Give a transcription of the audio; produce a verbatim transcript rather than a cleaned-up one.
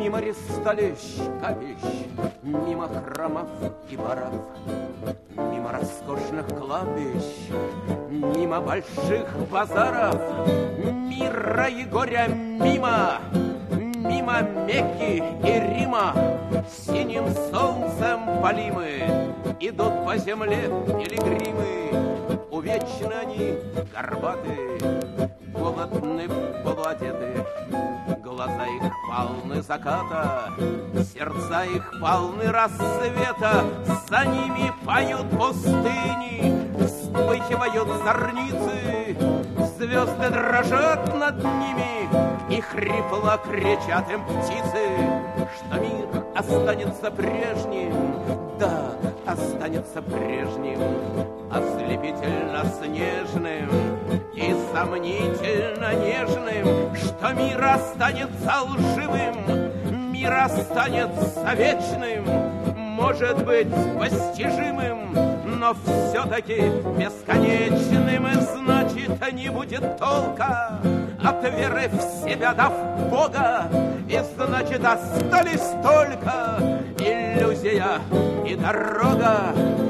Мимо ристалищ, капищ, мимо храмов и баров, мимо роскошных кладбищ, мимо больших базаров, мира и горя мимо, мимо Мекки и Рима, синим солнцем полимы, идут по земле пилигримы, увечны они, горбаты, голодны, полуодеты, глаза их полны заката, сердца их полны рассвета, за ними поют пустыни, вспыхивают зорницы, звезды дрожат над ними, и хрипло кричат им птицы, что мир останется прежним, да, останется прежним, ослепительно снежным и сомнительно нежным, что мир останется лживым, мир останется вечным, может быть постижимым, но все-таки бесконечным, и значит не будет толка от веры в себя, да в Бога, и значит остались только иллюзия и дорога.